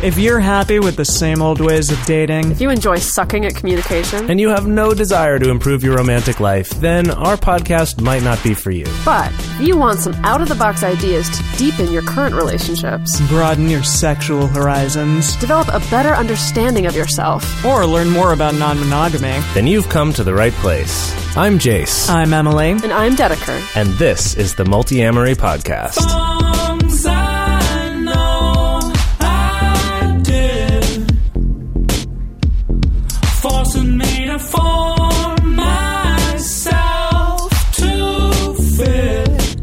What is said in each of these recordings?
If you're happy with the same old ways of dating, If you enjoy sucking at communication, and you have no desire to improve your romantic life, then our podcast might not be for you. but if you want some out-of-the-box ideas to deepen your current relationships, broaden your sexual horizons, develop a better understanding of yourself, or learn more about non-monogamy, Then you've come to the right place. I'm Jace, I'm Emily. and I'm Dedeker. and this is the Multi-Amory Podcast. Songs I know I did, forcing me to form myself to fit.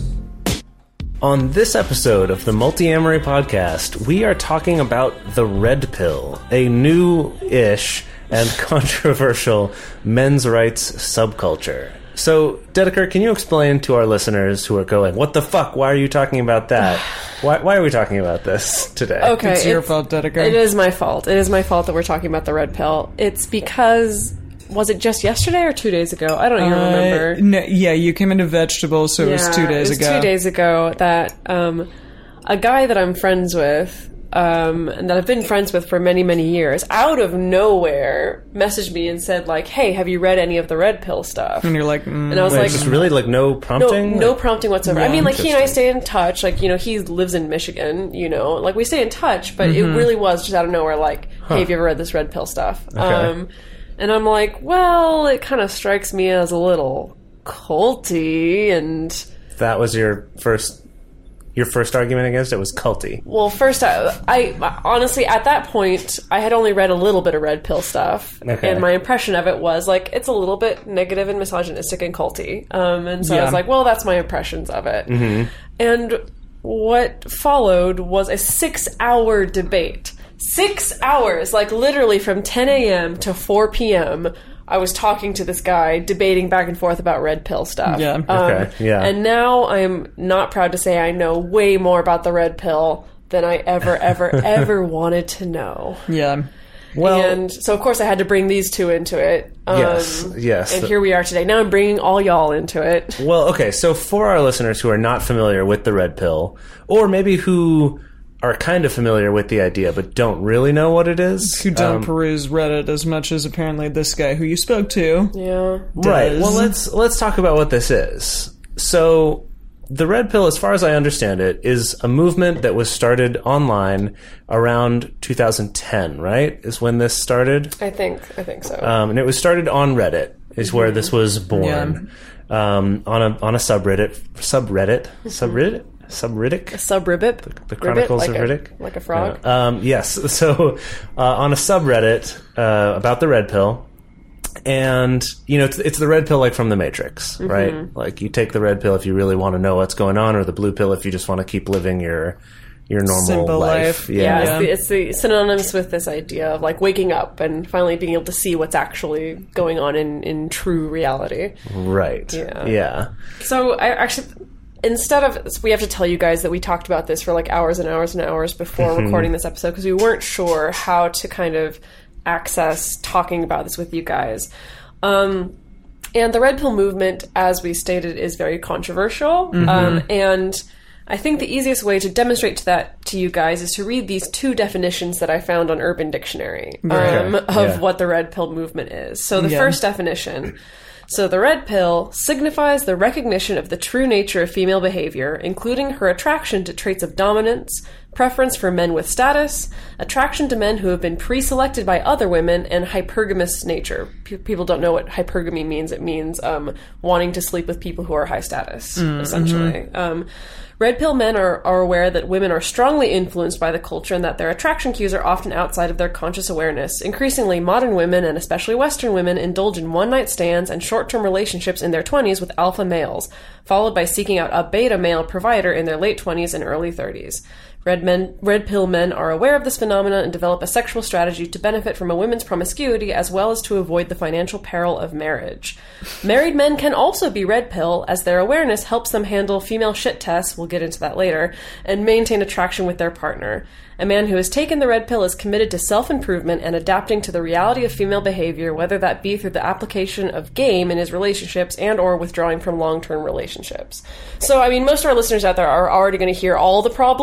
On this episode of the Multi-Amory Podcast, we are talking about the red pill, a new-ish and controversial men's rights subculture. So, Dedeker, can you explain to our listeners who are going, what the fuck, why are you talking about that? Why are we talking about this today? Okay, It's your fault, Dedeker. It is my fault. It is my fault that we're talking about the red pill. It's because, was it just yesterday or 2 days ago? I don't even remember. No, yeah, you came into vegetables, so it was 2 days ago. 2 days ago that a guy that I'm friends with, and that I've been friends with for many, many years, out of nowhere messaged me and said, like, hey, have you read any of the red pill stuff? And you're like, And I was Wait, like, just really, no prompting? no prompting whatsoever. Yeah. I mean, like, he and I Interesting. stay in touch. Like, you know, he lives in Michigan, you know. Like, we stay in touch, but it really was just out of nowhere, like, hey, have you ever read this red pill stuff? Okay. And I'm like, well, it kind of strikes me as a little culty, and... That was your first argument against it was culty. Well, first, I honestly, at that point, I had only read a little bit of red pill stuff, Okay. and my impression of it was, like, it's a little bit negative and misogynistic and culty. And so I Yeah. was like, well, that's my impressions of it. Mm-hmm. And what followed was a 6-hour debate. 6 hours, like literally from 10 a.m. to 4 p.m., I was talking to this guy, debating back and forth about red pill stuff. Yeah. Okay, yeah. And now I'm not proud to say I know way more about the red pill than I ever wanted to know. yeah. Well, And so, of course, I had to bring these two into it. Yes. And here we are today. Now I'm bringing all y'all into it. Well, okay, so for our listeners who are not familiar with the red pill, or maybe who are kind of familiar with the idea but don't really know what it is. Who don't peruse Reddit as much as apparently this guy who you spoke to. Yeah. Right. does. Well, let's talk about what this is. So, the red pill, as far as I understand it, is a movement that was started online around 2010, right? Is when this started? I think so. And it was started on Reddit, is where this was born. On a subreddit. Subribbit. The Chronicles like of Riddick? Like a frog. Yes. So, on a subreddit about the red pill, and you know, it's the red pill like from the Matrix, right? Like you take the red pill if you really want to know what's going on, or the blue pill if you just want to keep living your normal Simple life. life. Yeah, it's the synonymous with this idea of like waking up and finally being able to see what's actually going on in true reality. Right. Yeah. So I actually, instead of, we have to tell you guys that we talked about this for like hours and hours and hours before recording this episode because we weren't sure how to kind of access talking about this with you guys. And the red pill movement, as we stated, is very controversial. And I think the easiest way to demonstrate to you guys is to read these two definitions that I found on Urban Dictionary of what the red pill movement is. So the first definition. So the red pill signifies the recognition of the true nature of female behavior, including her attraction to traits of dominance, preference for men with status, attraction to men who have been pre-selected by other women, and hypergamous nature. People don't know what hypergamy means. It means wanting to sleep with people who are high status, essentially. Red pill men are aware that women are strongly influenced by the culture and that their attraction cues are often outside of their conscious awareness. Increasingly, modern women, and especially Western women, indulge in one-night stands and short-term relationships in their 20s with alpha males, followed by seeking out a beta male provider in their late 20s and early 30s. Red pill men are aware of this phenomenon and develop a sexual strategy to benefit from a woman's promiscuity as well as to avoid the financial peril of marriage. Married men can also be red pill, as their awareness helps them handle female shit tests, we'll get into that later, and maintain attraction with their partner. A man who has taken the red pill is committed to self-improvement and adapting to the reality of female behavior, whether that be through the application of game in his relationships and or withdrawing from long-term relationships. So, I mean, most of our listeners out there are already going to hear all the problems in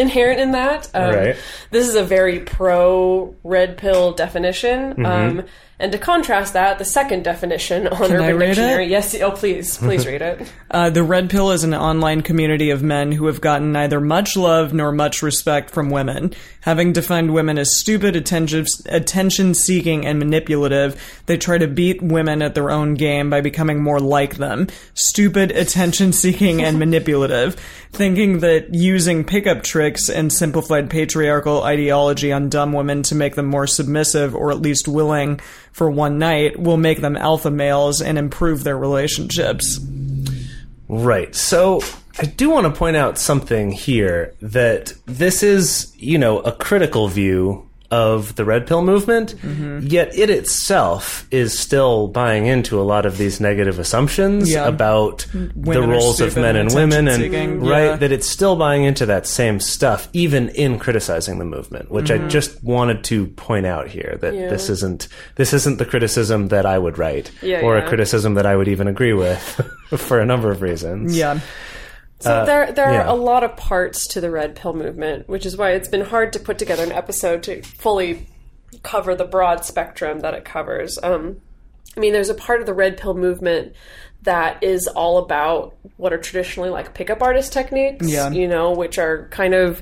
inherent in that. Right. This is a very pro red pill definition. And to contrast that, the second definition on Can I Urban read Dictionary. it? Yes, please read it. The Red Pill is an online community of men who have gotten neither much love nor much respect from women. Having defined women as stupid, attention-seeking, and manipulative, they try to beat women at their own game by becoming more like them. Stupid, attention-seeking, and manipulative. Thinking that using pickup tricks and simplified patriarchal ideology on dumb women to make them more submissive or at least willing for one night will make them alpha males and improve their relationships. Right. So I do want to point out something here, that this is, a critical view of the Red Pill movement, yet it itself is still buying into a lot of these negative assumptions about the roles of men and women, and that it's still buying into that same stuff, even in criticizing the movement, which I just wanted to point out here, that this isn't the criticism that I would write, or a criticism that I would even agree with for a number of reasons. Yeah. So there are a lot of parts to the Red Pill movement, which is why it's been hard to put together an episode to fully cover the broad spectrum that it covers. There's a part of the Red Pill movement that is all about what are traditionally like pickup artist techniques, which are kind of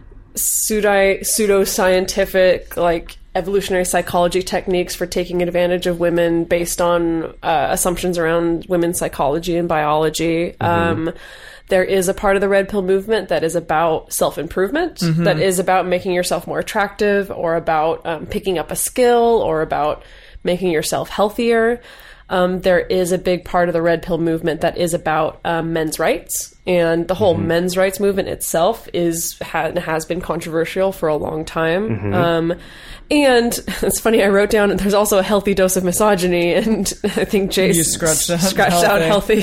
pseudo-scientific, like evolutionary psychology techniques for taking advantage of women based on assumptions around women's psychology and biology. There is a part of the Red Pill movement that is about self-improvement, that is about making yourself more attractive, or about picking up a skill, or about making yourself healthier. There is a big part of the Red Pill movement that is about men's rights, and the whole men's rights movement itself has been controversial for a long time. And it's funny, I wrote down, there's also a healthy dose of misogyny, and I think Jace scratched out healthy.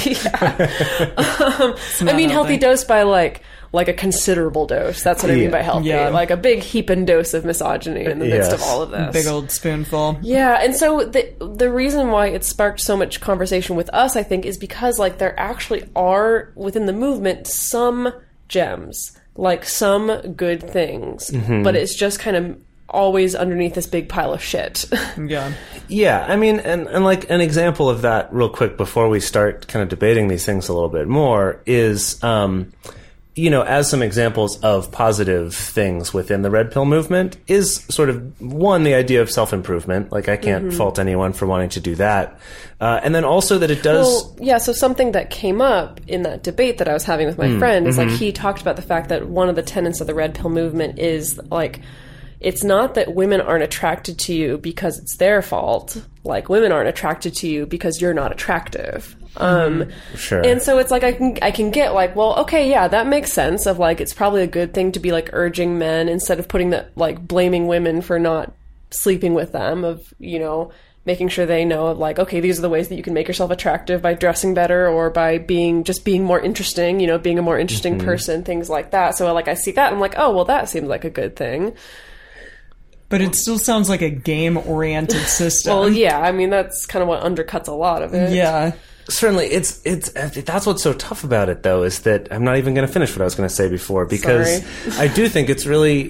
Healthy dose by like a considerable dose. That's what I mean by healthy. Yeah. Like a big heaping dose of misogyny in the midst of all of this. Big old spoonful. Yeah, and so the reason why it sparked so much conversation with us, I think, is because like there actually are within the movement some gems, like some good things, but it's just kind of always underneath this big pile of shit. Yeah. Yeah, and like an example of that real quick before we start kind of debating these things a little bit more is, as some examples of positive things within the Red Pill movement is sort of, one, the idea of self-improvement. Like, I can't fault anyone for wanting to do that. And then also that it does... Well, so something that came up in that debate that I was having with my friend is, like, he talked about the fact that one of the tenets of the Red Pill movement is, like, it's not that women aren't attracted to you because it's their fault. Like, women aren't attracted to you because you're not attractive. Sure. And so it's like, I can get like, well, okay, yeah, that makes sense of like, it's probably a good thing to be like urging men instead of putting that, like, blaming women for not sleeping with them, of, making sure they know, like, okay, these are the ways that you can make yourself attractive by dressing better or by being more interesting, being a more interesting person, things like that. So like, I see that and I'm like, oh, well, that seems like a good thing. But it still sounds like a game-oriented system. Well, yeah, that's kind of what undercuts a lot of it. Yeah. Certainly, it's that's what's so tough about it, though, is that I'm not even going to finish what I was going to say before, because I do think it's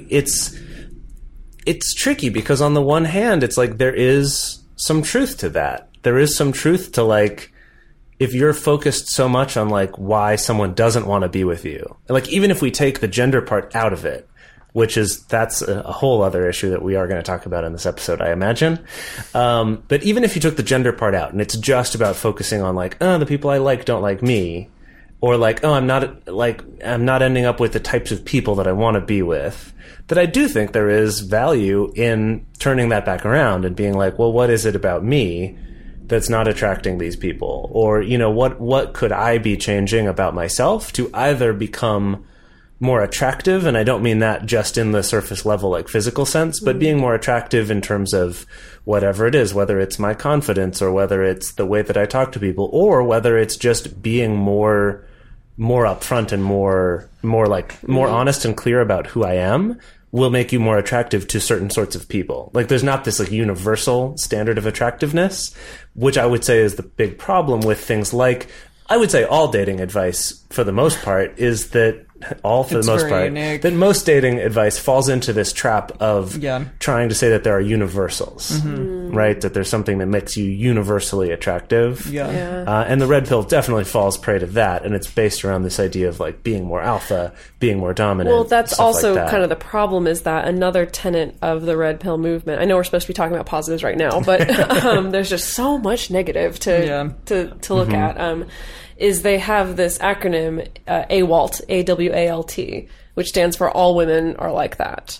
tricky, because on the one hand, it's like there is some truth to that. There is some truth to, like, if you're focused so much on, like, why someone doesn't want to be with you, like, even if we take the gender part out of it, that's a whole other issue that we are going to talk about in this episode, I imagine. But even if you took the gender part out and it's just about focusing on, like, the people I like don't like me, or like, I'm not ending up with the types of people that I want to be with, that I do think there is value in turning that back around and being like, well, what is it about me that's not attracting these people? Or, what could I be changing about myself to either become more attractive, and I don't mean that just in the surface level, like, physical sense, but being more attractive in terms of whatever it is, whether it's my confidence, or whether it's the way that I talk to people, or whether it's just being more upfront and more honest and clear about who I am, will make you more attractive to certain sorts of people. Like, there's not this, like, universal standard of attractiveness, which I would say is the big problem with things like, I would say all dating advice, for the most part, is that all for It's the most very part, unique. that most dating advice falls into this trap of Yeah. trying to say that there are universals, right? That there's something that makes you universally attractive. Yeah. Yeah. And the red pill definitely falls prey to that, and it's based around this idea of like being more alpha, being more dominant. Well, that's stuff also like that. kind of the problem, is that another tenet of the red pill movement. I know we're supposed to be talking about positives right now, but there's just so much negative to look at. Is they have this acronym AWALT, AWALT, which stands for All Women Are Like That.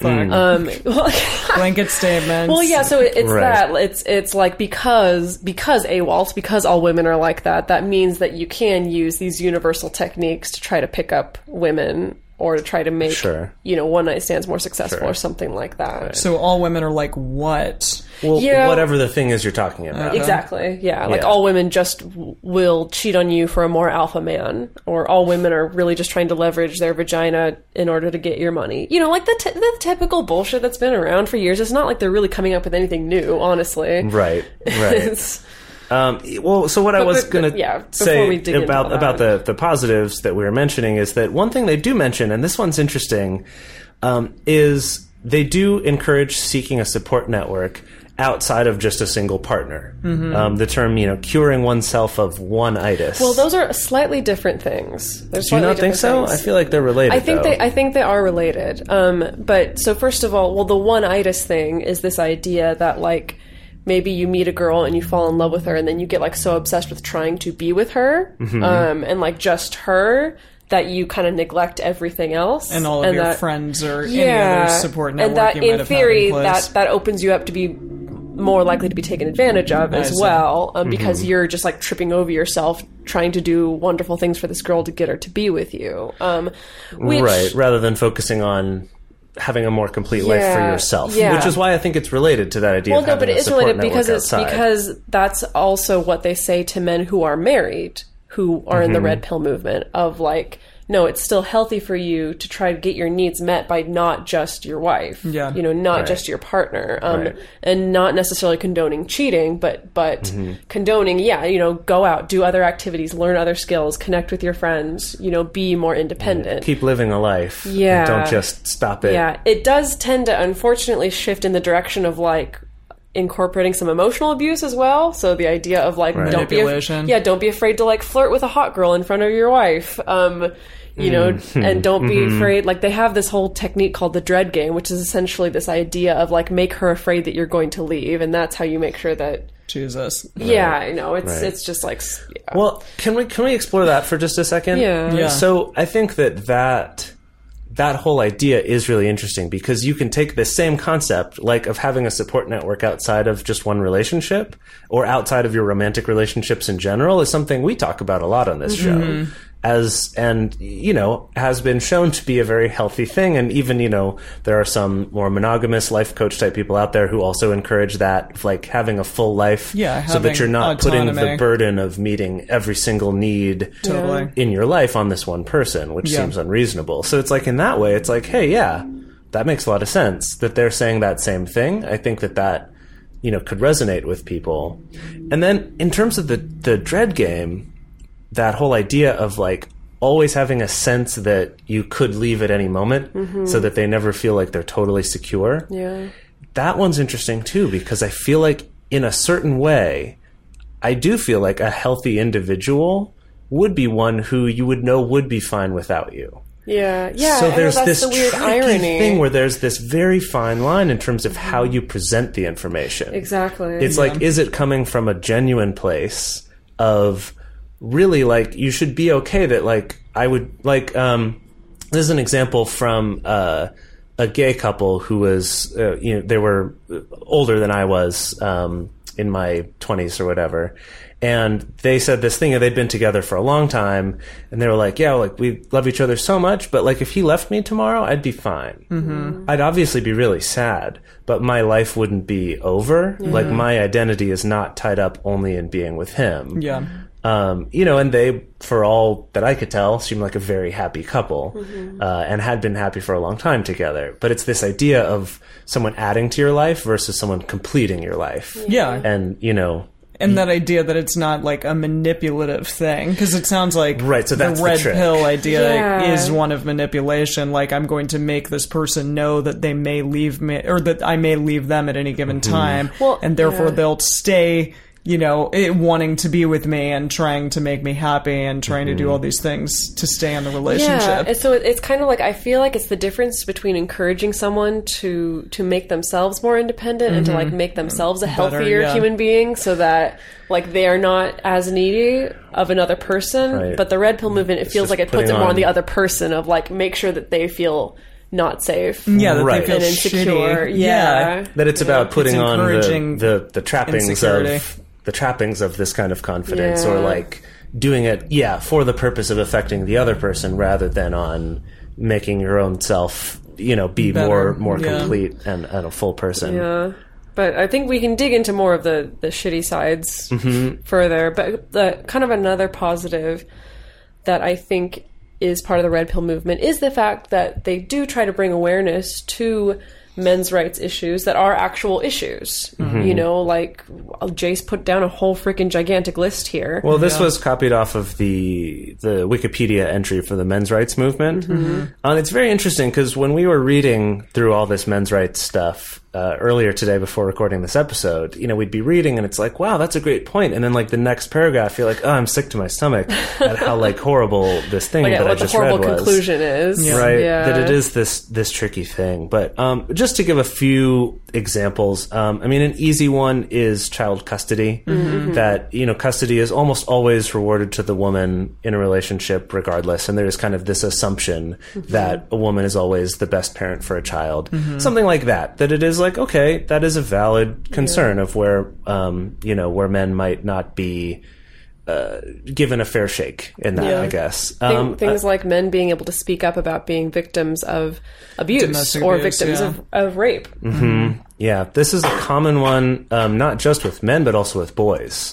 Blanket statements. Well, yeah, so it's Right. that. It's like because AWALT, because all women are like that, that means that you can use these universal techniques to try to pick up women or to try to make, Sure. one night stands more successful Sure. or something like that. So all women are like what? Well, Yeah. whatever the thing is you're talking about. Exactly. Yeah. Like Yeah. all women just will cheat on you for a more alpha man, or all women are really just trying to leverage their vagina in order to get your money. Like the typical bullshit that's been around for years. It's not like they're really coming up with anything new, honestly. Right. It's- Well, so what I was but- going yeah, to before say we dig into all about that. the positives that we were mentioning is that one thing they do mention, and this one's interesting, is they do encourage seeking a support network outside of just a single partner. The term, curing oneself of one-itis. Well, those are slightly different things. Do you not think so? I feel like they're related. I think though. I think they are related. But so first of all, the one-itis thing is this idea that like maybe you meet a girl and you fall in love with her, and then you get like so obsessed with trying to be with her, and like just her, that you kind of neglect everything else, And all of your that, friends or any other support network and that you might in have theory had in place. that opens you up to be more likely to be taken advantage of I as see. well, because you're just like tripping over yourself trying to do wonderful things for this girl to get her to be with you. Which, right, rather than focusing on having a more complete life for Yeah, yourself, yeah. which is why I think it's related to that idea. Well, of no, having but it a is support related network because outside. because that's also what they say to men who are married, who are in the red pill movement, of like, no, it's still healthy for you to try to get your needs met by not just your wife, Yeah. not Right. just your partner, Right. and not necessarily condoning cheating, but condoning, go out, do other activities, learn other skills, connect with your friends, be more independent. Keep living a life. Yeah. Don't just stop it. Yeah, it does tend to unfortunately shift in the direction of like incorporating some emotional abuse as well. So the idea of like don't be Manipulation. don't be afraid to like flirt with a hot girl in front of your wife. And don't be afraid. Like they have this whole technique called the dread game, which is essentially this idea of like make her afraid that you're going to leave, and that's how you make sure that. Jesus. Yeah, I know it's Right. it's just like yeah. Well, can we explore that for just a second? Yeah. Yeah. So I think that whole idea is really interesting because you can take the same concept, like of having a support network outside of just one relationship or outside of your romantic relationships in general, is something we talk about a lot on this show. Has been shown to be a very healthy thing. And even, there are some more monogamous life coach type people out there who also encourage that, like having a full life Yeah, so that having you're not putting the autonomy. burden of meeting every single need Totally. in your life on this one person, which Yeah. seems unreasonable. So it's like in that way, it's like, hey, yeah, that makes a lot of sense that they're saying that same thing. I think that could resonate with people. And then in terms of the dread game, that whole idea of like always having a sense that you could leave at any moment so that they never feel like they're totally secure. Yeah. That one's interesting too, because I feel like in a certain way, I do feel like a healthy individual would be one who you would know would be fine without you. Yeah. So I know, there's that's this the weird tricky irony thing where there's this very fine line in terms of how you present the information. Exactly. It's like, is it coming from a genuine place of really like, you should be okay that like, I would like, this is an example from a gay couple who was, they were older than I was in my 20s or whatever. And they said this thing, and they'd been together for a long time, and they were like, yeah, like, we love each other so much, but, like, if he left me tomorrow, I'd be fine. Mm-hmm. I'd obviously be really sad, but my life wouldn't be over. Yeah. Like, my identity is not tied up only in being with him. Yeah. And they, for all that I could tell, seemed like a very happy couple, and had been happy for a long time together. But it's this idea of someone adding to your life versus someone completing your life. Yeah. And, And that idea that it's not like a manipulative thing, because it sounds like Right, so that's the the red trick. pill idea Yeah. is one of manipulation. Like, I'm going to make this person know that they may leave me, or that I may leave them at any given time, Well, and therefore yeah. they'll stay, wanting to be with me and trying to make me happy and trying to do all these things to stay in the Yeah, relationship. and so it's kind of like, I feel like it's the difference between encouraging someone to make themselves more independent and to like make themselves a healthier yeah. human being, so that like they are not as needy of another person. Right. But the red pill movement, it feels just like it puts putting it more on on- the other person of like, make sure that they feel not safe. Yeah, that Right. they feel And insecure. shitty. Yeah. That it's about putting It's on encouraging the trappings insecurity. of the trappings of this kind of confidence, Yeah. or like doing it, for the purpose of affecting the other person rather than on making your own self, be Better. more Yeah. complete and a full person. Yeah. But I think we can dig into more of the shitty sides further. But the kind of another positive that I think is part of the red pill movement is the fact that they do try to bring awareness to men's rights issues that are actual issues. Like Jace put down a whole freaking gigantic list here. Well, this was copied off of the Wikipedia entry for the men's rights movement. And it's very interesting because when we were reading through all this men's rights stuff earlier today before recording this episode, we'd be reading and it's like, wow, that's a great point. And then like the next paragraph, you're like, oh, I'm sick to my stomach at how like horrible this thing that I what the just read horrible was. conclusion is. Right, Yeah. that it is this tricky thing. But just to give a few examples, an easy one is child custody. That, custody is almost always rewarded to the woman in a relationship regardless. And there's kind of this assumption that a woman is always the best parent for a child. Something like that it is like, okay, that is a valid concern of where, where men might not be given a fair shake in that, Yeah. I guess. Things like men being able to speak up about being victims of abuse Domestic or abuse, victims yeah. of rape. Yeah, this is a common one, not just with men, but also with boys.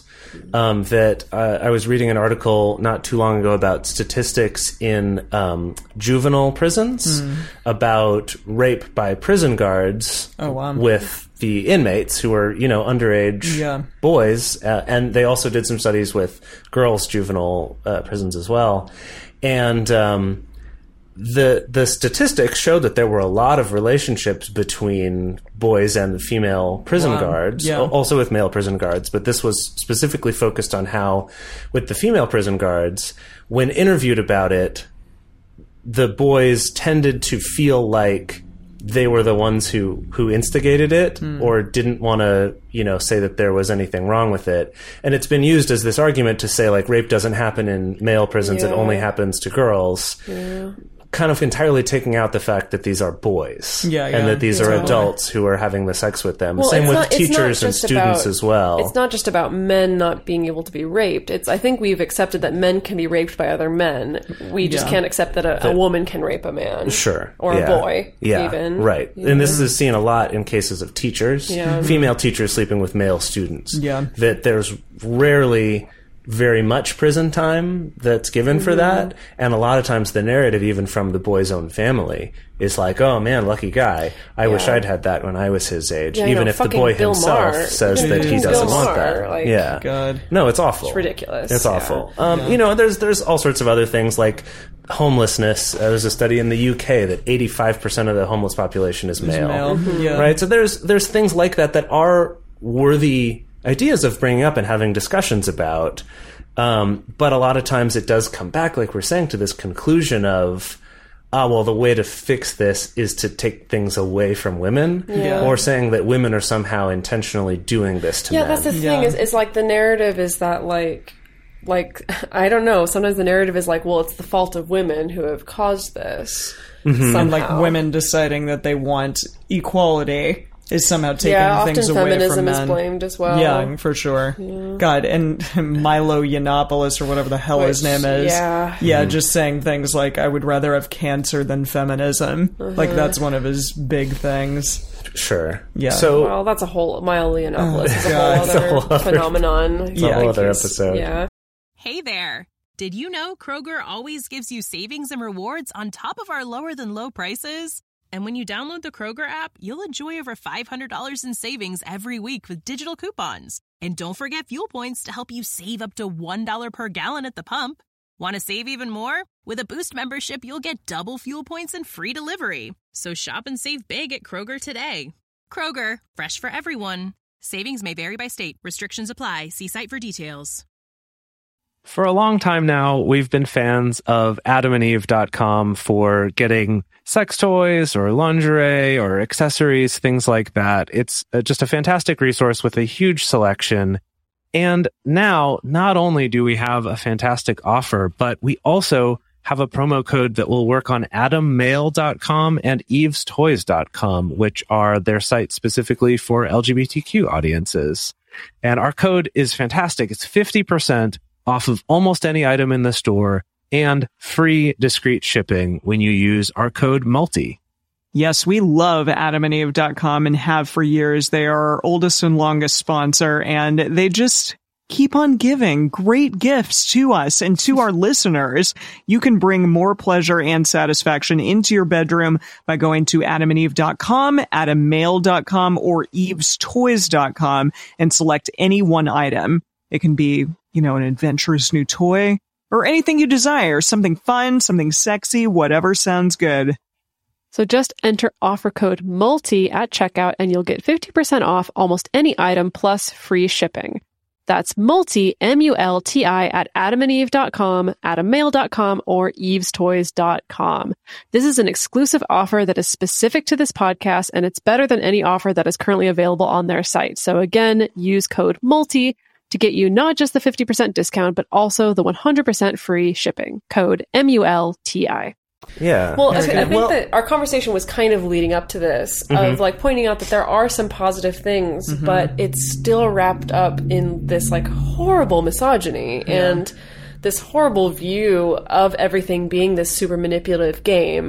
That I was reading an article not too long ago about statistics in juvenile prisons about rape by prison guards Oh, wow. with the inmates who are, underage Yeah. boys. And they also did some studies with girls' juvenile prisons as well. And the statistics showed that there were a lot of relationships between boys and female prison Wow. guards, Yeah. also with male prison guards, but this was specifically focused on how, with the female prison guards, when interviewed about it, the boys tended to feel like they were the ones who instigated it or didn't want to, say that there was anything wrong with it. And it's been used as this argument to say, like, rape doesn't happen in male prisons, it Yeah. only happens to girls. Kind of entirely taking out the fact that these are boys Yeah, and yeah. that these are Totally. adults who are having the sex with them. Well, Same it's with not- it's not teachers and just students about- as well. It's not just about men not being able to be raped. I think we've accepted that men can be raped by other men. We just Yeah. can't accept that a woman can rape a man. Sure. Or yeah. a boy, Yeah. even. Right. And this is seen a lot in cases of teachers. Yeah. Female teachers sleeping with male students. Yeah. That there's rarely very much prison time that's given for that. And a lot of times the narrative, even from the boy's own family, is like, oh man, lucky guy. I wish I'd had that when I was his age. Yeah, even if the fucking boy Bill himself Maher. says that he Bill doesn't want Maher, that. like, yeah. God. No, it's awful. It's ridiculous, It's yeah. awful. There's all sorts of other things like homelessness. There's a study in the UK that 85% of the homeless population is male. Yeah. Right? So there's things like that are worthy ideas of bringing up and having discussions about. But a lot of times it does come back, like we're saying, to this conclusion of, well, the way to fix this is to take things away from women, or saying that women are somehow intentionally doing this to men. Yeah, that's the thing. Yeah. Is like the narrative is that like I don't know. Sometimes the narrative is like, well, it's the fault of women who have caused this. And like somehow. women deciding that they want equality is somehow taking Yeah, things often away from feminism men. is blamed as well. Yeah, for sure. God, and Milo Yiannopoulos or whatever the hell his Which, name is. yeah. Just saying things like, I would rather have cancer than feminism. Like, that's one of his big things. Sure. Yeah. So Well, that's a whole Milo Yiannopoulos is a God. whole It's a whole other other- phenomenon. a whole other episode. Yeah. Hey there! Did you know Kroger always gives you savings and rewards on top of our lower than low prices? And when you download the Kroger app, you'll enjoy over $500 in savings every week with digital coupons. And don't forget fuel points to help you save up to $1 per gallon at the pump. Want to save even more? With a Boost membership, you'll get double fuel points and free delivery. So shop and save big at Kroger today. Kroger, fresh for everyone. Savings may vary by state. Restrictions apply. See site for details. For a long time now, we've been fans of adamandeve.com for getting sex toys or lingerie or accessories, things like that. It's just a fantastic resource with a huge selection. And now, not only do we have a fantastic offer, but we also have a promo code that will work on adammail.com and evestoys.com, which are their sites specifically for LGBTQ audiences. And our code is fantastic. It's 50% off of almost any item in the store and free discreet shipping when you use our code MULTI. Yes, we love adamandeve.com and have for years. They are our oldest and longest sponsor, and they just keep on giving great gifts to us and to our listeners. You can bring more pleasure and satisfaction into your bedroom by going to adamandeve.com, adammail.com, or evestoys.com and select any one item. It can be, an adventurous new toy or anything you desire, something fun, something sexy, whatever sounds good. So just enter offer code MULTI at checkout and you'll get 50% off almost any item plus free shipping. That's MULTI, M-U-L-T-I, at adamandeve.com, adammail.com, or evestoys.com. This is an exclusive offer that is specific to this podcast, and it's better than any offer that is currently available on their site. So again, use code MULTI to get you not just the 50% discount, but also the 100% free shipping. Code MULTI. Yeah. Well, I think that our conversation was kind of leading up to this, of like pointing out that there are some positive things, but it's still wrapped up in this like horrible misogyny and this horrible view of everything being this super manipulative game.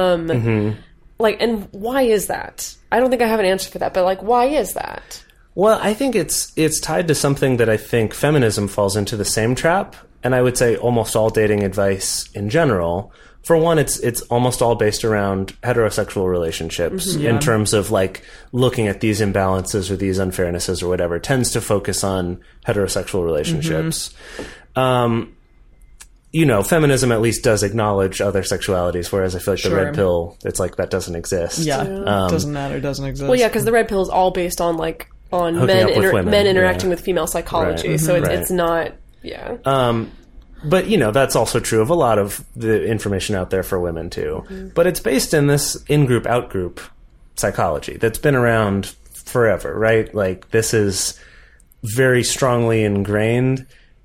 Like, and why is that? I don't think I have an answer for that, but like, why is that? Well, I think it's tied to something that I think feminism falls into the same trap, and I would say almost all dating advice in general. For one, it's almost all based around heterosexual relationships in terms of like looking at these imbalances or these unfairnesses or whatever. It tends to focus on heterosexual relationships. Feminism at least does acknowledge other sexualities, whereas I feel like the red pill, it's like that doesn't exist. Yeah, doesn't matter, doesn't exist. Well, yeah, because the red pill is all based on like men interacting with female psychology, so it's not. Yeah. But, that's also true of a lot of the information out there for women, too. But it's based in this in-group, out-group psychology that's been around forever, right? Like, this is very strongly ingrained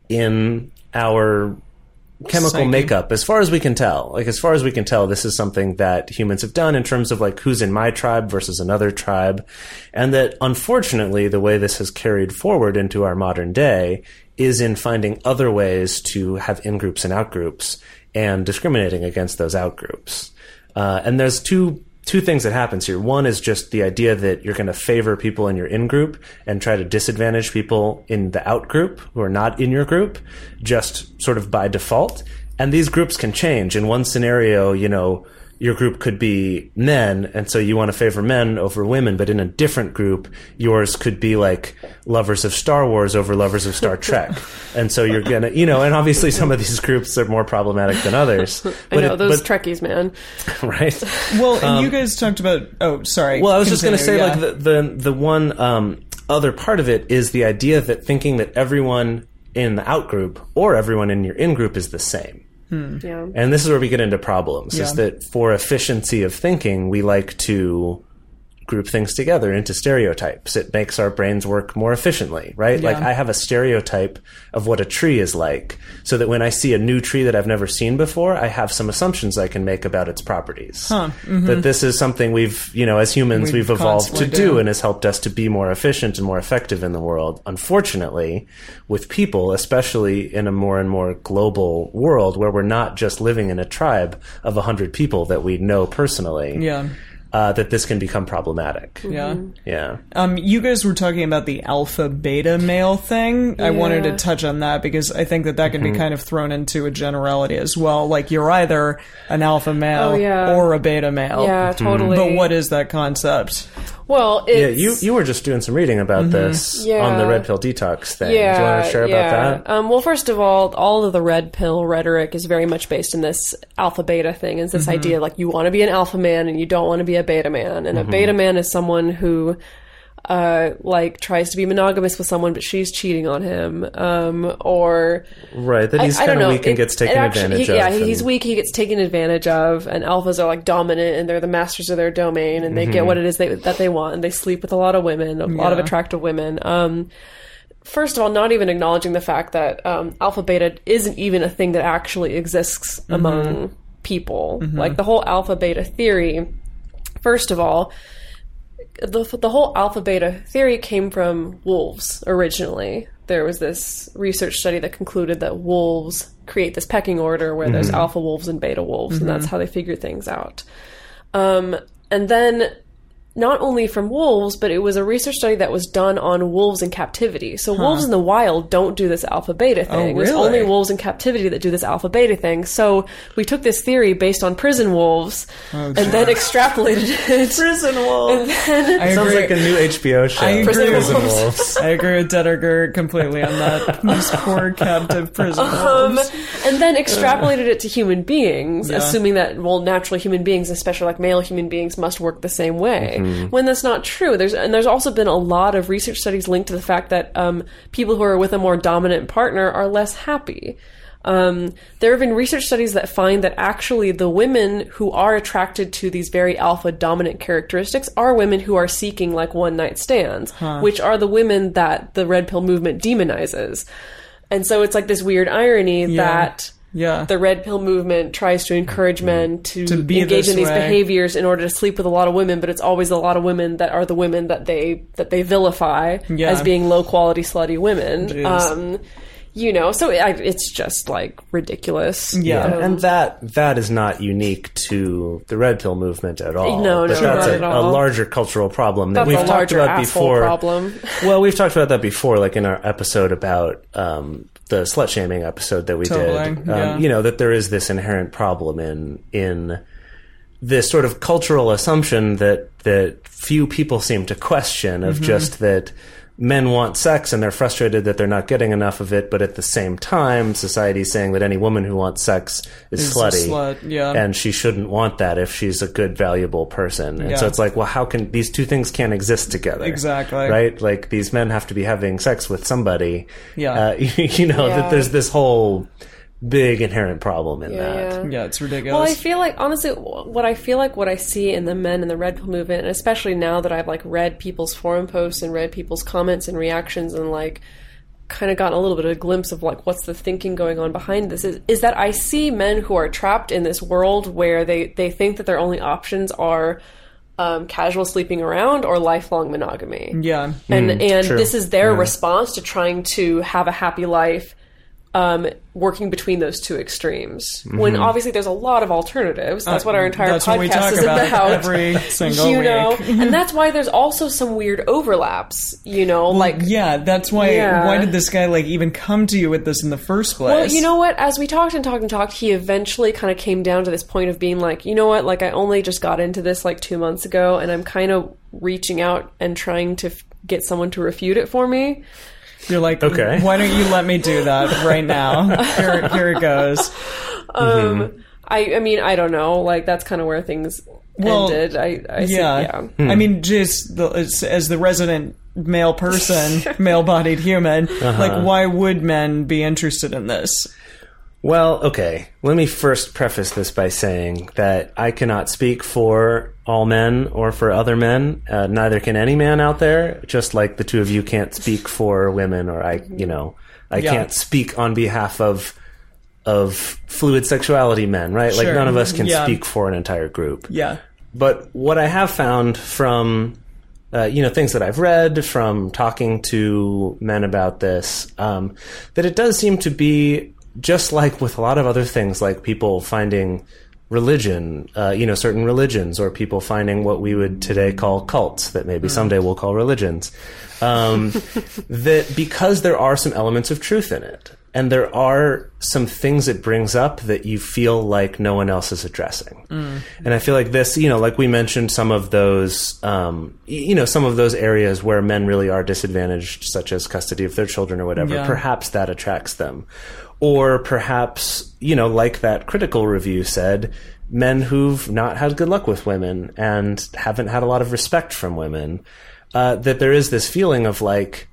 in our chemical makeup, as far as we can tell. Like, as far as we can tell, this is something that humans have done in terms of, like, who's in my tribe versus another tribe. And that, unfortunately, the way this has carried forward into our modern day is in finding other ways to have in-groups and out-groups and discriminating against those out-groups. And there's two things that happens here. One is just the idea that you're going to favor people in your in-group and try to disadvantage people in the out-group who are not in your group, just sort of by default. And these groups can change. In one scenario, your group could be men, and so you want to favor men over women, but in a different group, yours could be like lovers of Star Wars over lovers of Star Trek. And so you're gonna, and obviously some of these groups are more problematic than others. I know, those Trekkies, man. Right? Well, and you guys talked about, sorry. Well, I was just going to say, like, the one other part of it is the idea that thinking that everyone in the out group or everyone in your in group is the same. Yeah. And this is where we get into problems, is that for efficiency of thinking, we like to group things together into stereotypes. It makes our brains work more efficiently, right? Yeah. Like, I have a stereotype of what a tree is like, so that when I see a new tree that I've never seen before, I have some assumptions I can make about its properties. That this is something we've, as humans, we've evolved to do and has helped us to be more efficient and more effective in the world. Unfortunately, with people, especially in a more and more global world where we're not just living in a tribe of 100 people that we know personally, that this can become problematic. Yeah. You guys were talking about the alpha beta male thing. I wanted to touch on that because I think that can be kind of thrown into a generality as well. Like, you're either an alpha male or a beta male. Yeah, totally. But what is that concept? Well, Yeah, it's... you were just doing some reading about this on the Red Pill Detox thing. Do you want to share about that? Well, first of all of the Red Pill rhetoric is very much based in this alpha-beta thing. It's this idea, like, you want to be an alpha man and you don't want to be a beta man. And a beta man is someone who... tries to be monogamous with someone, but she's cheating on him, or right, that he's kind of weak and gets taken advantage of. Yeah, he's weak, he gets taken advantage of, and alphas are like dominant, and they're the masters of their domain, and they get what it is that they want, and they sleep with a lot of women, a lot of attractive women. First of all, not even acknowledging the fact that alpha beta isn't even a thing that actually exists among people. Like the whole alpha beta theory, first of all, the whole alpha beta theory came from wolves originally. There was this research study that concluded that wolves create this pecking order where there's alpha wolves and beta wolves, and that's how they figured things out. And then not only from wolves, but it was a research study that was done on wolves in captivity. So wolves in the wild don't do this alpha-beta thing. Oh, really? It's only wolves in captivity that do this alpha-beta thing. So we took this theory based on prison wolves and then extrapolated it. Prison wolves. Sounds like a new HBO show. I agree. Prison Wolves. I agree with Dedeker completely on that. These poor captive prison wolves. And then extrapolated it to human beings, assuming that, well, naturally human beings, especially like male human beings, must work the same way. When that's not true. There's also been a lot of research studies linked to the fact that people who are with a more dominant partner are less happy. There have been research studies that find that actually the women who are attracted to these very alpha dominant characteristics are women who are seeking like one night stands, which are the women that the Red Pill movement demonizes. And so it's like this weird irony that the Red Pill movement tries to encourage men to engage in these behaviors in order to sleep with a lot of women, but it's always a lot of women that are the women that they vilify as being low quality slutty women. So it's just like ridiculous. And that is not unique to the Red Pill movement at all. No, that's not at all. a larger cultural problem that That's we've a talked larger about asshole before. Problem. Well, we've talked about that before, like in our episode about the slut shaming episode that we did. That there is this inherent problem in this sort of cultural assumption that few people seem to question of just that men want sex and they're frustrated that they're not getting enough of it, but at the same time, society's saying that any woman who wants sex is slutty. A slut, and she shouldn't want that if she's a good, valuable person. And so it's like, well, how can these two things can't exist together? Exactly. Right? Like, these men have to be having sex with somebody. That there's this whole big inherent problem in that. Yeah, it's ridiculous. Well, I feel like, honestly, what I see in the men in the Red Pill movement, and especially now that I've like read people's forum posts and read people's comments and reactions and like kind of gotten a little bit of a glimpse of like what's the thinking going on behind this, is that I see men who are trapped in this world where they think that their only options are casual sleeping around or lifelong monogamy. And this is their response to trying to have a happy life, working between those two extremes. When obviously there's a lot of alternatives. That's what our entire podcast is about. Every single week. And that's why there's also some weird overlaps, that's why why did this guy like even come to you with this in the first place? Well, you know what? As we talked and talked and talked, he eventually kind of came down to this point of being like, you know what? Like, I only just got into this like 2 months ago, and I'm kind of reaching out and trying to get someone to refute it for me. You're like, okay, why don't you let me do that right now? Here it goes. I mean, I don't know. Like, that's kind of where things ended. I mean, just as the resident male person, male-bodied human, like, why would men be interested in this? Well, okay. Let me first preface this by saying that I cannot speak for all men or for other men. Neither can any man out there, just like the two of you can't speak for women, or I can't speak on behalf of fluid sexuality men, right? Like, none of us can speak for an entire group. Yeah. But what I have found from things that I've read, from talking to men about this, that it does seem to be just like with a lot of other things, like people finding religion, certain religions, or people finding what we would today call cults that maybe someday we'll call religions, that because there are some elements of truth in it, and there are some things it brings up that you feel like no one else is addressing. And I feel like this, like we mentioned, some of those, some of those areas where men really are disadvantaged, such as custody of their children or whatever, Yeah. perhaps that attracts them. Or perhaps, like that critical review said, men who've not had good luck with women and haven't had a lot of respect from women, that there is this feeling of like,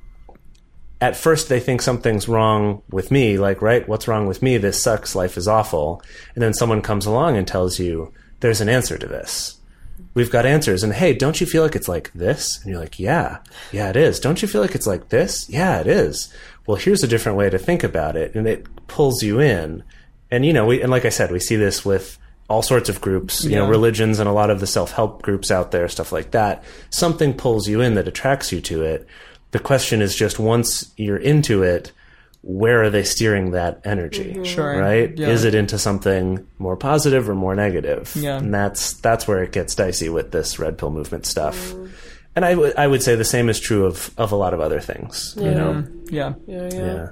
at first they think something's wrong with me, like, right, what's wrong with me? This sucks, life is awful. And then someone comes along and tells you, there's an answer to this. We've got answers. And hey, don't you feel like it's like this? And you're like, yeah, it is. Don't you feel like it's like this? Yeah, it is. Well, here's a different way to think about it. And it pulls you in. And, and like I said, we see this with all sorts of groups, religions and a lot of the self-help groups out there, stuff like that. Something pulls you in that attracts you to it. The question is just, once you're into it, where are they steering that energy? Sure. Right? Yeah. Is it into something more positive or more negative? Yeah. And that's where it gets dicey with this red pill movement stuff. And I would say the same is true of a lot of other things. Yeah. Yeah.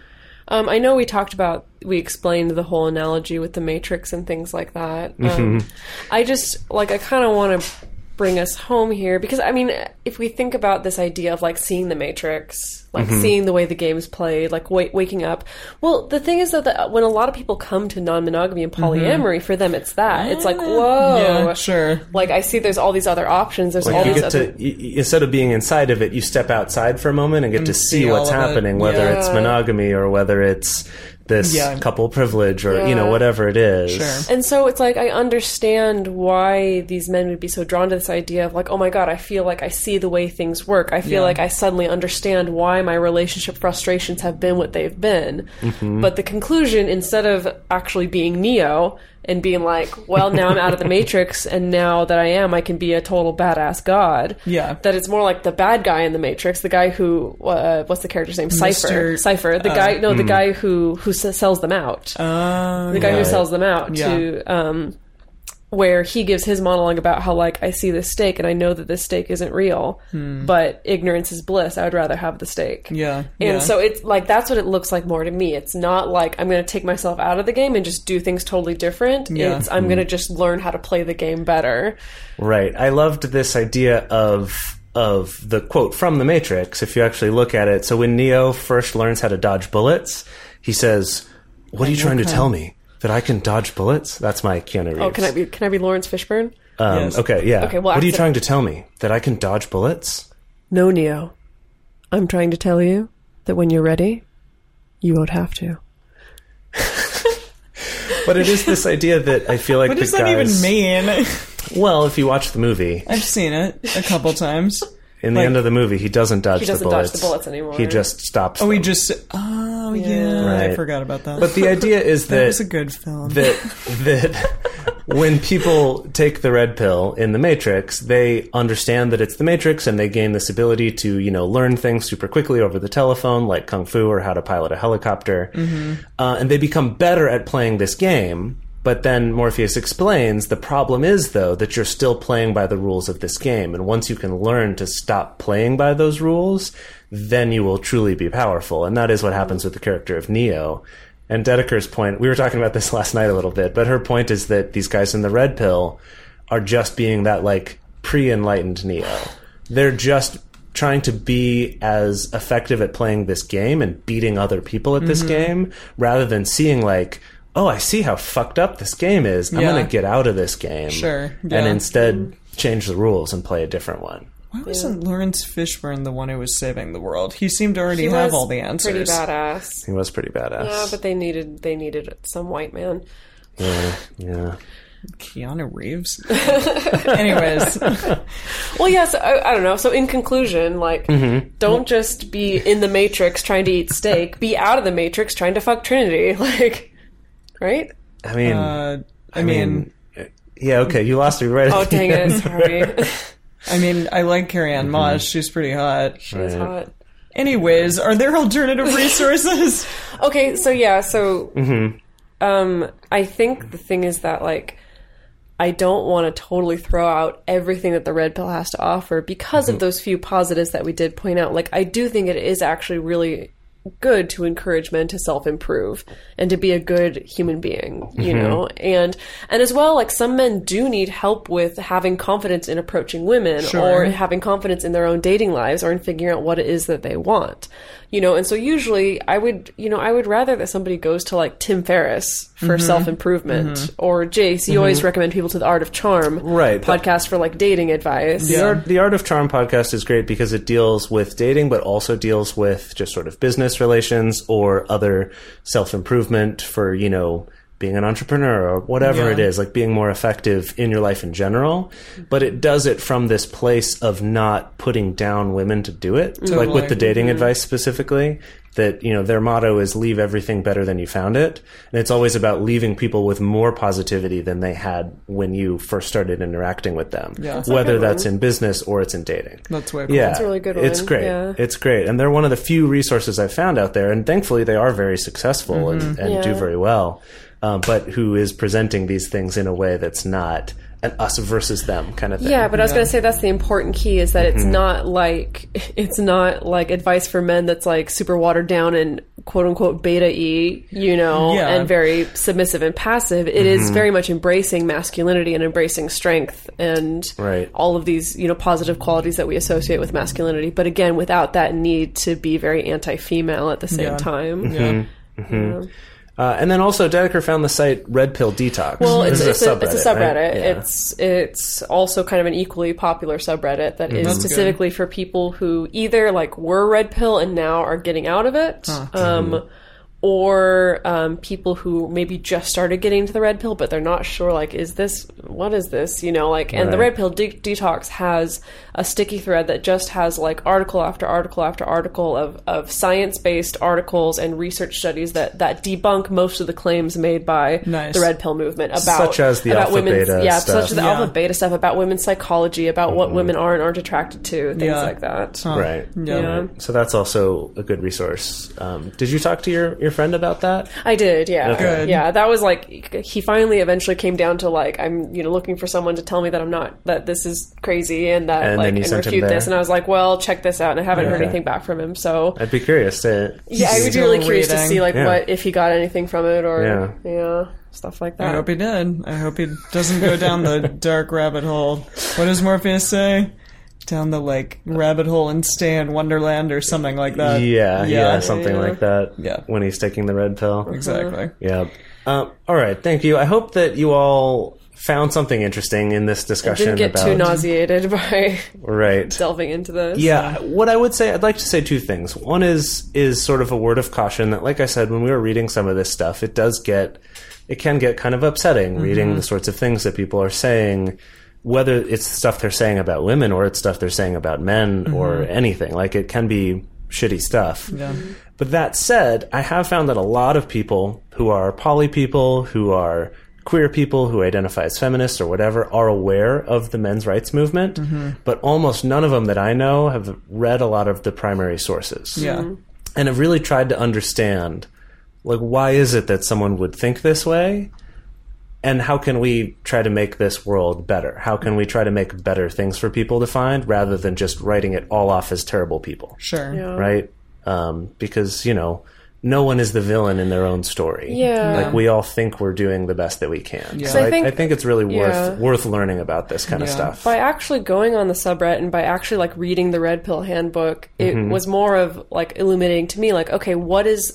I know we explained the whole analogy with the Matrix and things like that. I just, I kind of want to bring us home here, because if we think about this idea of seeing the Matrix, seeing the way the game's played, waking up, well, the thing is that when a lot of people come to non-monogamy and polyamory, for them it's that it's like, whoa, Yeah, sure. I see there's all these other options, there's all You these get other instead of being inside of it, you step outside for a moment and get to see see what's all of it. happening, whether Yeah. it's monogamy or whether it's this Yeah. couple privilege or, Yeah. whatever it is. Sure. And so it's I understand why these men would be so drawn to this idea of oh my God, I feel like I see the way things work. I feel Yeah. like I suddenly understand why my relationship frustrations have been what they've been. But the conclusion, instead of actually being Neo and being well, now I'm out of the Matrix, and now that I can be a total badass god. Yeah. That it's more like the bad guy in the Matrix, the guy who, what's the character's name? Cypher. Mr. Cypher. The guy, the guy who sells them out. The guy who sells them out to, where he gives his monologue about how I see this steak and I know that this steak isn't real, but ignorance is bliss. I would rather have the steak. Yeah. And so it's that's what it looks like more to me. It's not I'm going to take myself out of the game and just do things totally different. Yeah. It's I'm going to just learn how to play the game better. Right. I loved this idea of the quote from The Matrix, if you actually look at it. So when Neo first learns how to dodge bullets, he says, "What are you trying to tell me? That I can dodge bullets?" That's my Keanu Reeves. Oh, can I be Lawrence Fishburne? Yes. Okay, yeah. Okay, well, what are you after- trying to tell me? That I can dodge bullets? No, Neo. I'm trying to tell you that when you're ready, you won't have to. But it is this idea that I feel like What the does that guys... even mean? Well, if you watch the movie, I've seen it a couple times. in the end of the movie, he doesn't dodge He doesn't the bullets. dodge the bullets anymore. He just stops Oh, we them. just. Oh, yeah. I Right. forgot about that. But the idea is that was a good film. that when people take the red pill in the Matrix, they understand that it's the Matrix and they gain this ability to, learn things super quickly over the telephone, like Kung Fu or how to pilot a helicopter. And they become better at playing this game. But then Morpheus explains the problem is, though, that you're still playing by the rules of this game. And once you can learn to stop playing by those rules, then you will truly be powerful. And that is what happens with the character of Neo. And Dedeker's point, we were talking about this last night a little bit, but her point is that these guys in the red pill are just being that, pre-enlightened Neo. They're just trying to be as effective at playing this game and beating other people at this game, rather than seeing, oh, I see how fucked up this game is. I'm Yeah. going to get out of this game. Sure, And yeah. instead change the rules and play a different one. Why wasn't Lawrence Fishburne the one who was saving the world? He seemed to already He have was all the answers. Pretty badass. He was pretty badass. Yeah, but they needed some white man. Yeah. Keanu Reeves. Anyways, Well, yes, I don't know. So in conclusion, don't just be in the Matrix trying to eat steak. Be out of the Matrix trying to fuck Trinity. Right? I mean, yeah, okay, you lost me right at Oh, the dang end. it. Sorry. I mean, I like Carrie-Anne Moss. She's pretty hot. She's hot. Anyways, are there alternative resources? Okay, so yeah, I think the thing is that I don't want to totally throw out everything that the red pill has to offer because of those few positives that we did point out. I do think it is actually really good to encourage men to self-improve and to be a good human being, you know? And as well, like, some men do need help with having confidence in approaching women or having confidence in their own dating lives or in figuring out what it is that they want, you know? And so usually I would rather that somebody goes to, like, Tim Ferriss for self-improvement or Jace. You always recommend people to the Art of Charm podcast for, like, dating advice. The Art of Charm podcast is great because it deals with dating, but also deals with just sort of business relations or other self-improvement for, you know, being an entrepreneur or whatever it is, like being more effective in your life in general. But it does it from this place of not putting down women to do it, like with the dating advice specifically. That, you know, their motto is leave everything better than you found it. And it's always about leaving people with more positivity than they had when you first started interacting with them. Yeah, whether that's in business or it's in dating. That's way cool. Yeah, That's a really good one. It's great. Yeah. It's great. And they're one of the few resources I've found out there. And thankfully they are very successful and do very well. But who is presenting these things in a way that's not an us versus them kind of thing. Yeah, but I was going to say that's the important key is that it's not like advice for men that's like super watered down and quote unquote beta-y, you know, and very submissive and passive. It is very much embracing masculinity and embracing strength and all of these, you know, positive qualities that we associate with masculinity. But again, without that need to be very anti-female at the same time. And then also, Dedeker found the site Red Pill Detox. Well, it's a subreddit. Right? Yeah. It's also kind of an equally popular subreddit that is specifically for people who either like were red pill and now are getting out of it, or people who maybe just started getting into the red pill, but they're not sure, like, what is this, you know, like, and the Red Pill Detox has a sticky thread that just has, like, article after article after article of science-based articles and research studies that debunk most of the claims made by the red pill movement about such as the alpha beta stuff. such as the alpha beta stuff about women's psychology, about what women are and aren't attracted to, things like that. Right. So that's also a good resource. Did you talk to your friend about that? I did, yeah. Okay. Yeah, that was like, he finally eventually came down to like, I'm, you know, looking for someone to tell me that this is crazy and that, and refute this. And I was like, well, check this out. And I haven't heard anything back from him, so. I'd be curious to. Yeah, I would be really curious to see like what, if he got anything from it or, stuff like that. I hope he did. I hope he doesn't go down the dark rabbit hole. What does Morpheus say? Down the, like, rabbit hole and stay in Wonderland or something like that. Yeah, something like that. Yeah. When he's taking the red pill. Exactly. Yeah. All right, thank you. I hope that you all found something interesting in this discussion. I didn't get too nauseated by delving into this. Yeah, what I would say, I'd like to say two things. One is sort of a word of caution that, like I said, when we were reading some of this stuff, it can get kind of upsetting reading the sorts of things that people are saying, whether it's stuff they're saying about women or it's stuff they're saying about men or anything. Like, it can be shitty stuff. Yeah. But that said, I have found that a lot of people who are poly people, who are queer people, who identify as feminists or whatever, are aware of the men's rights movement, but almost none of them that I know have read a lot of the primary sources. Yeah. And have really tried to understand, like, why is it that someone would think this way? And how can we try to make this world better? How can we try to make better things for people to find rather than just writing it all off as terrible people? Sure. Yeah. Right? Because, you know, no one is the villain in their own story. Yeah. Like, we all think we're doing the best that we can. Yeah. So I think it's really worth learning about this kind of stuff. By actually going on the subreddit and by actually, like, reading the Red Pill Handbook, it was more of, like, illuminating to me, like, okay, what is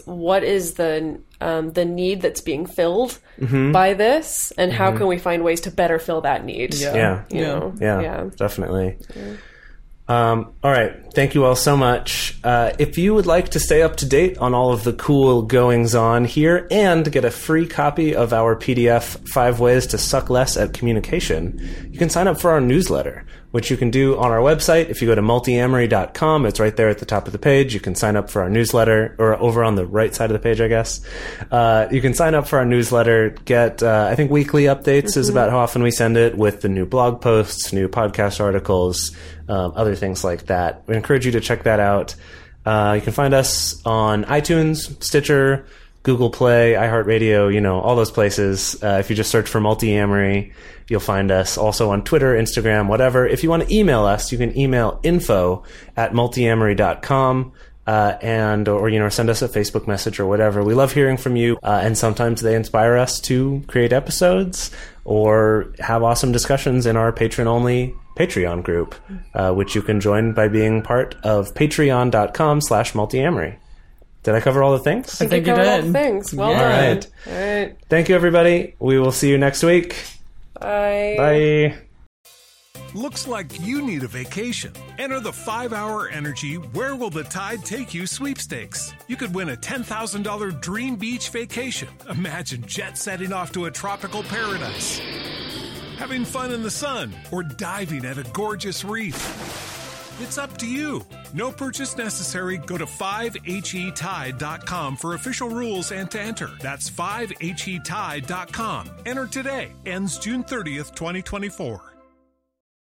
the need that's being filled by this, and how can we find ways to better fill that need? Yeah. Yeah. Definitely. Yeah. All right. Thank you all so much. If you would like to stay up to date on all of the cool goings on here and get a free copy of our PDF 5 Ways to Suck Less at Communication, you can sign up for our newsletter, which you can do on our website. If you go to multiamory.com, it's right there at the top of the page. You can sign up for our newsletter, or over on the right side of the page, I guess. You can sign up for our newsletter, get, I think, weekly updates is about how often we send it, with the new blog posts, new podcast articles, other things like that. We encourage you to check that out. You can find us on iTunes, Stitcher, Google Play, iHeartRadio, you know, all those places. If you just search for Multiamory, you'll find us. Also on Twitter, Instagram, whatever. If you want to email us, you can email info@multiamory.com. or send us a Facebook message or whatever. We love hearing from you, and sometimes they inspire us to create episodes or have awesome discussions in our patron-only Patreon group, which you can join by being part of patreon.com/multiamory. Did I cover all the things? I think you covered all did. the things. Well Yeah. done. All right. All right. Thank you, everybody. We will see you next week. Bye. Bye. Looks like you need a vacation. Enter the 5-Hour Energy Where Will the Tide Take You sweepstakes. You could win a $10,000 dream beach vacation. Imagine jet setting off to a tropical paradise, having fun in the sun, or diving at a gorgeous reef. It's up to you. No purchase necessary. Go to 5HETide.com for official rules and to enter. That's 5HETide.com. Enter today. Ends June 30th, 2024.